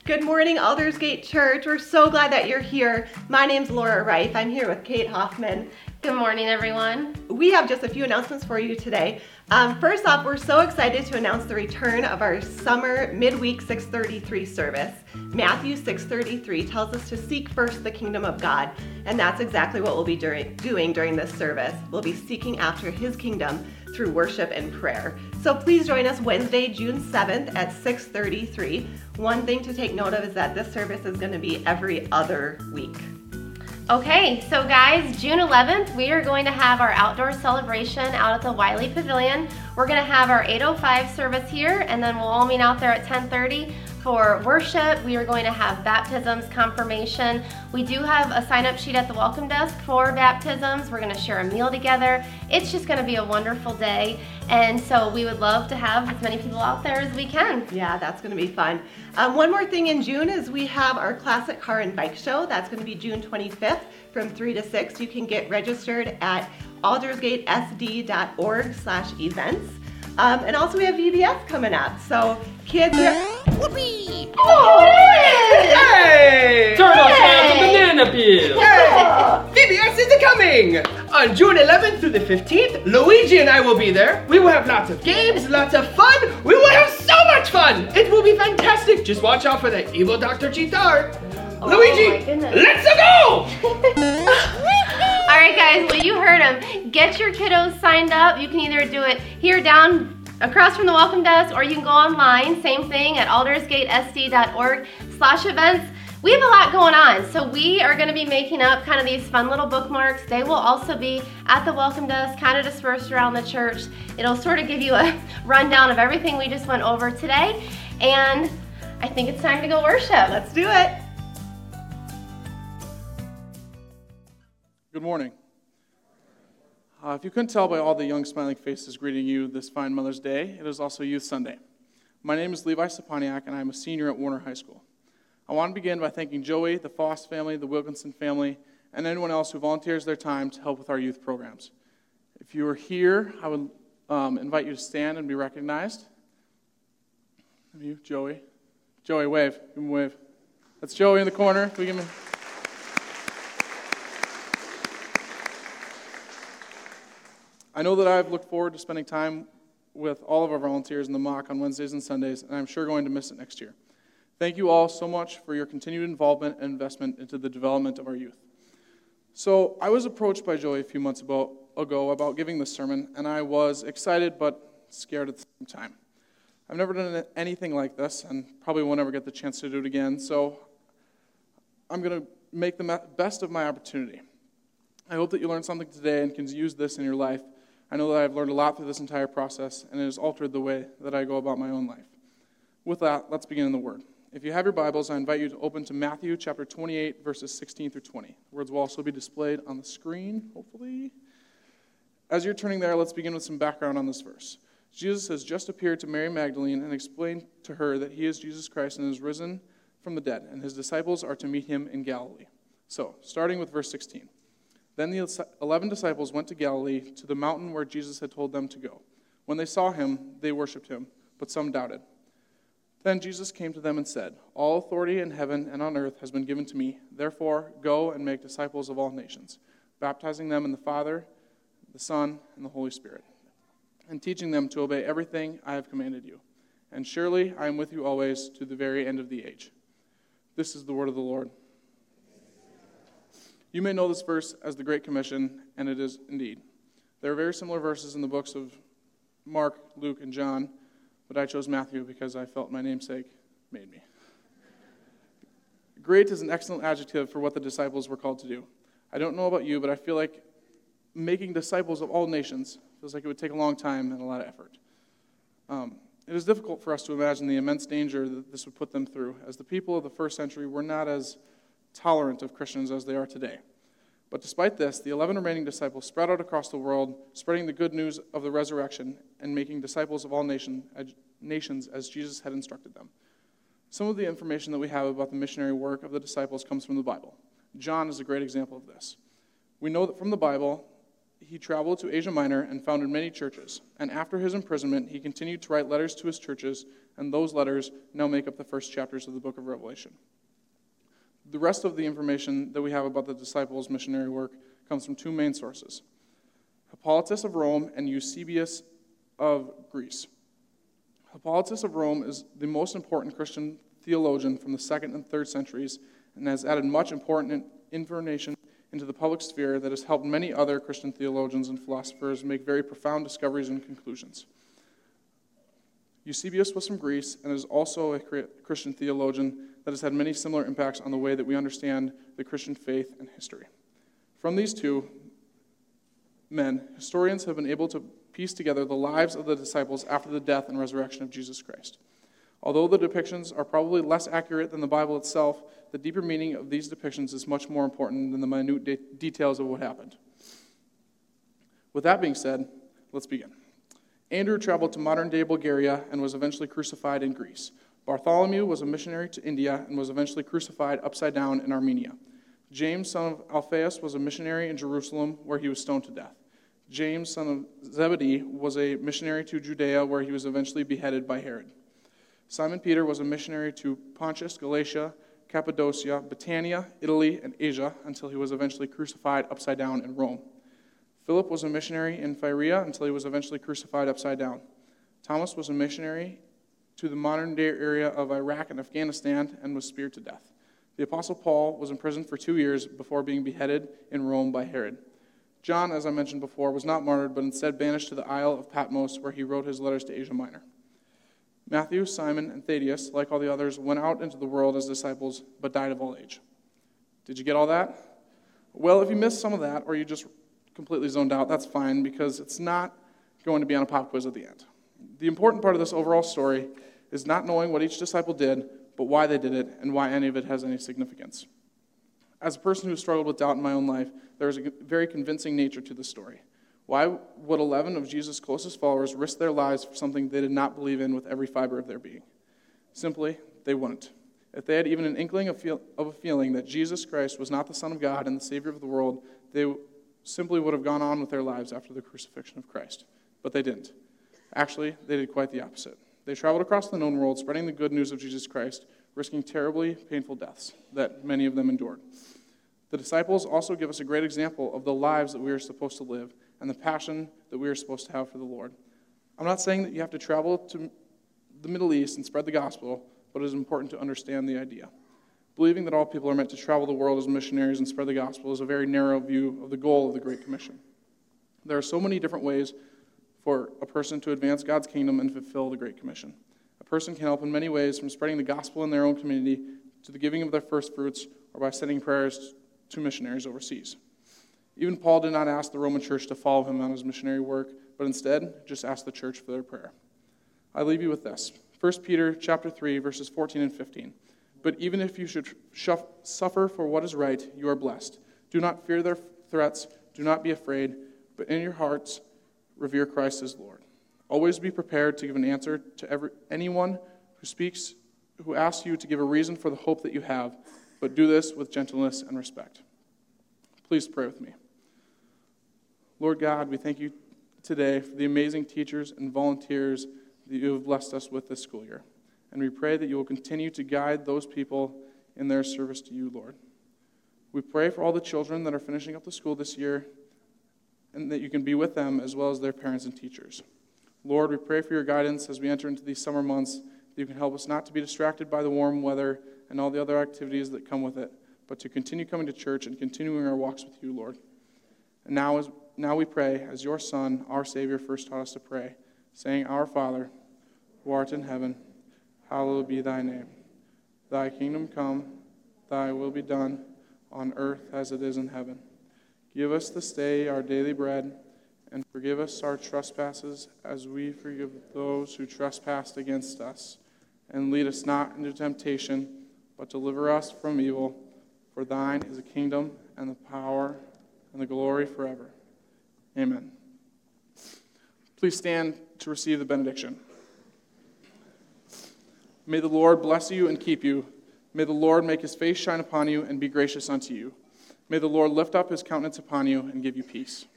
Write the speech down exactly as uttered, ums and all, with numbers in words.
Good morning, Aldersgate Church. We're so glad that you're here. My name's Laura Reif. I'm here with Kate Hoffman. Good morning, everyone. We have just a few announcements for you today. Um, first off, we're so excited to announce the return of our summer midweek six thirty-three service. Matthew six thirty-three tells us to seek first the kingdom of God, and that's exactly what we'll be during, doing during this service. We'll be seeking after his kingdom through worship and prayer. So please join us Wednesday, June seventh at six thirty-three. One thing to take note of is that this service is going to be every other week. Okay, so guys, June eleventh, we are going to have our outdoor celebration out at the Wiley Pavilion. We're going to have our eight oh five service here, and then we'll all meet out there at ten thirty for worship. We are going to have baptisms, confirmation. We do have a sign-up sheet at the welcome desk for baptisms. We're going to share a meal together. It's just going to be a wonderful day, and so we would love to have as many people out there as we can. Yeah, that's going to be fun. Um, one more thing in June is we have our classic car and bike show. That's going to be June twenty-fifth from three to six. You can get registered at aldersgatesd.org slash events. Um, and also we have V B S coming up. So kids are... Whoopee! Oh, it is! Hey! Turtle Shell and Banana Peel! Hey! V B S is coming! On June eleventh through the fifteenth, Luigi and I will be there. We will have lots of games, lots of fun. We will have so much fun! It will be fantastic. Just watch out for that evil Doctor Cheetar. Oh, Luigi, let's go! All right, guys, well, you heard him. Get your kiddos signed up. You can either do it here down across from the welcome desk, or you can go online. Same thing at aldersgatesd.org slash events. We have a lot going on, so we are going to be making up kind of these fun little bookmarks. They will also be at the welcome desk, kind of dispersed around the church. It'll sort of give you a rundown of everything we just went over today, and I think it's time to go worship. Let's do it. Good morning. Uh, if you couldn't tell by all the young smiling faces greeting you this fine Mother's Day, it is also Youth Sunday. My name is Levi Saponiak, and I'm a senior at Warner High School. I want to begin by thanking Joey, the Foss family, the Wilkinson family, and anyone else who volunteers their time to help with our youth programs. If you are here, I would um, invite you to stand and be recognized. Have you, Joey? Joey, wave. Give him a wave. That's Joey in the corner. Can we give him a... I know that I've looked forward to spending time with all of our volunteers in the mock on Wednesdays and Sundays, and I'm sure going to miss it next year. Thank you all so much for your continued involvement and investment into the development of our youth. So I was approached by Joey a few months about, ago about giving this sermon, and I was excited but scared at the same time. I've never done anything like this, and probably won't ever get the chance to do it again, so I'm going to make the best of my opportunity. I hope that you learned something today and can use this in your life. I know that I've learned a lot through this entire process, and it has altered the way that I go about my own life. With that, let's begin in the Word. If you have your Bibles, I invite you to open to Matthew chapter twenty-eight, verses sixteen through twenty. The words will also be displayed on the screen, hopefully. As you're turning there, let's begin with some background on this verse. Jesus has just appeared to Mary Magdalene and explained to her that he is Jesus Christ and is risen from the dead, and his disciples are to meet him in Galilee. So, starting with verse sixteen. Then the eleven disciples went to Galilee, to the mountain where Jesus had told them to go. When they saw him, they worshipped him, but some doubted. Then Jesus came to them and said, "All authority in heaven and on earth has been given to me. Therefore, go and make disciples of all nations, baptizing them in the Father, the Son, and the Holy Spirit, and teaching them to obey everything I have commanded you. And surely I am with you always to the very end of the age." This is the word of the Lord. You may know this verse as the Great Commission, and it is indeed. There are very similar verses in the books of Mark, Luke, and John, but I chose Matthew because I felt my namesake made me. Great is an excellent adjective for what the disciples were called to do. I don't know about you, but I feel like making disciples of all nations feels like it would take a long time and a lot of effort. Um, it is difficult for us to imagine the immense danger that this would put them through, as the people of the first century were not as tolerant of Christians as they are today. But despite this, the eleven remaining disciples spread out across the world, spreading the good news of the resurrection and making disciples of all nation, nations as Jesus had instructed them. Some of the information that we have about the missionary work of the disciples comes from the Bible. John is a great example of this. We know that from the Bible, he traveled to Asia Minor and founded many churches. And after his imprisonment, he continued to write letters to his churches, and those letters now make up the first chapters of the book of Revelation. The rest of the information that we have about the disciples' missionary work comes from two main sources: Hippolytus of Rome and Eusebius of Greece. Hippolytus of Rome is the most important Christian theologian from the second and third centuries and has added much important information into the public sphere that has helped many other Christian theologians and philosophers make very profound discoveries and conclusions. Eusebius was from Greece and is also a Christian theologian that has had many similar impacts on the way that we understand the Christian faith and history. From these two men, historians have been able to piece together the lives of the disciples after the death and resurrection of Jesus Christ. Although the depictions are probably less accurate than the Bible itself, the deeper meaning of these depictions is much more important than the minute de- details of what happened. With that being said, let's begin. Andrew traveled to modern-day Bulgaria and was eventually crucified in Greece. Bartholomew was a missionary to India and was eventually crucified upside down in Armenia. James, son of Alphaeus, was a missionary in Jerusalem where he was stoned to death. James, son of Zebedee, was a missionary to Judea where he was eventually beheaded by Herod. Simon Peter was a missionary to Pontus, Galatia, Cappadocia, Britannia, Italy, and Asia until he was eventually crucified upside down in Rome. Philip was a missionary in Phrygia until he was eventually crucified upside down. Thomas was a missionary to the modern-day area of Iraq and Afghanistan and was speared to death. The Apostle Paul was imprisoned for two years before being beheaded in Rome by Herod. John, as I mentioned before, was not martyred, but instead banished to the Isle of Patmos, where he wrote his letters to Asia Minor. Matthew, Simon, and Thaddeus, like all the others, went out into the world as disciples, but died of old age. Did you get all that? Well, if you missed some of that, or you just completely zoned out, that's fine, because it's not going to be on a pop quiz at the end. The important part of this overall story is not knowing what each disciple did, but why they did it, and why any of it has any significance. As a person who struggled with doubt in my own life, there is a very convincing nature to this story. Why would eleven of Jesus' closest followers risk their lives for something they did not believe in with every fiber of their being? Simply, they wouldn't. If they had even an inkling of, feel, of a feeling that Jesus Christ was not the Son of God and the Savior of the world, they simply would have gone on with their lives after the crucifixion of Christ. But they didn't. Actually, they did quite the opposite. They traveled across the known world, spreading the good news of Jesus Christ, risking terribly painful deaths that many of them endured. The disciples also give us a great example of the lives that we are supposed to live and the passion that we are supposed to have for the Lord. I'm not saying that you have to travel to the Middle East and spread the gospel, but it is important to understand the idea. Believing that all people are meant to travel the world as missionaries and spread the gospel is a very narrow view of the goal of the Great Commission. There are so many different ways for a person to advance God's kingdom and fulfill the Great Commission. A person can help in many ways, from spreading the gospel in their own community to the giving of their first fruits, or by sending prayers to missionaries overseas. Even Paul did not ask the Roman church to follow him on his missionary work, but instead just asked the church for their prayer. I leave you with this. First Peter chapter three, verses fourteen and fifteen. But even if you should suffer for what is right, you are blessed. Do not fear their threats. Do not be afraid. But in your hearts, revere Christ as Lord. Always be prepared to give an answer to every, anyone who speaks, who asks you to give a reason for the hope that you have, but do this with gentleness and respect. Please pray with me. Lord God, we thank you today for the amazing teachers and volunteers that you have blessed us with this school year. And we pray that you will continue to guide those people in their service to you, Lord. We pray for all the children that are finishing up the school this year, and that you can be with them as well as their parents and teachers. Lord, we pray for your guidance as we enter into these summer months, that you can help us not to be distracted by the warm weather and all the other activities that come with it, but to continue coming to church and continuing our walks with you, Lord. And now, as, now we pray, as your Son, our Savior, first taught us to pray, saying, Our Father, who art in heaven, hallowed be thy name. Thy kingdom come, thy will be done, on earth as it is in heaven. Give us this day our daily bread, and forgive us our trespasses as we forgive those who trespass against us. And lead us not into temptation, but deliver us from evil. For thine is the kingdom and the power and the glory forever. Amen. Please stand to receive the benediction. May the Lord bless you and keep you. May the Lord make his face shine upon you and be gracious unto you. May the Lord lift up his countenance upon you and give you peace.